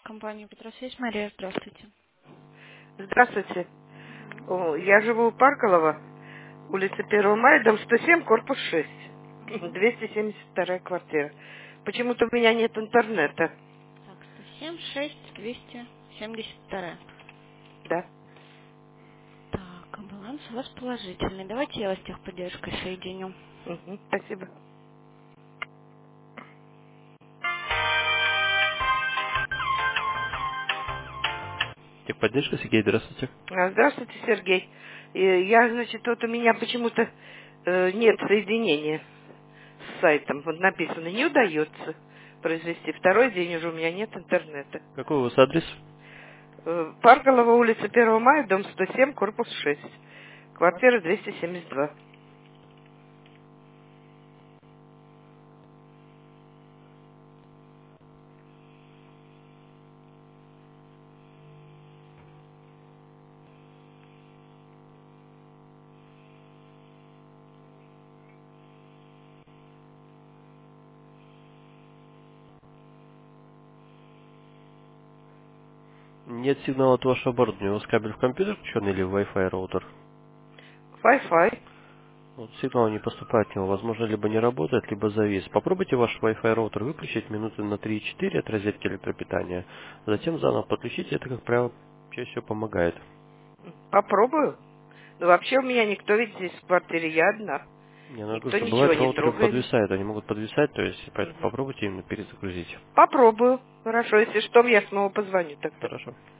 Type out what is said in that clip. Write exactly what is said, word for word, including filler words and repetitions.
Компания Петросвязь. Мария, здравствуйте. Здравствуйте. О, Я живу у Парколова, улица первого мая, дом сто семь, корпус шесть. Мгм. двести семьдесят вторая квартира. Почему-то у меня нет интернета. Так, сто семь, шесть, двести семьдесят два. Да. Так, а баланс у вас положительный. Давайте я вас с техподдержкой соединю. Мгм, спасибо. Техподдержка, Сергей, здравствуйте. А, Здравствуйте, Сергей. Э, Я, значит, вот у меня почему-то э, нет соединения с сайтом. Вот написано, не удается произвести. Второй день уже у меня нет интернета. Какой у вас адрес? Э, Парколова, улица первого мая, дом сто семь, корпус шесть. Квартира двести семьдесят два. Нет сигнала от вашего оборудования. У вас кабель в компьютер включен или в Wi-Fi роутер? Wi-Fi. Вот сигнал не поступает от него. Возможно, либо не работает, либо завис. Попробуйте ваш Wi-Fi роутер выключить минуты на три-четыре от розетки электропитания. Затем заново подключите. Это, как правило, чаще всего помогает. Попробую. Ну, вообще у меня никто ведь здесь в квартире, я одна. Не, ну, я говорю, Никто что ничего бывает не роутеры трогает. подвисают. Они могут подвисать, то есть поэтому Мгм. попробуйте именно перезагрузить. Попробую. Хорошо, если что, я снова позвоню тогда. Хорошо.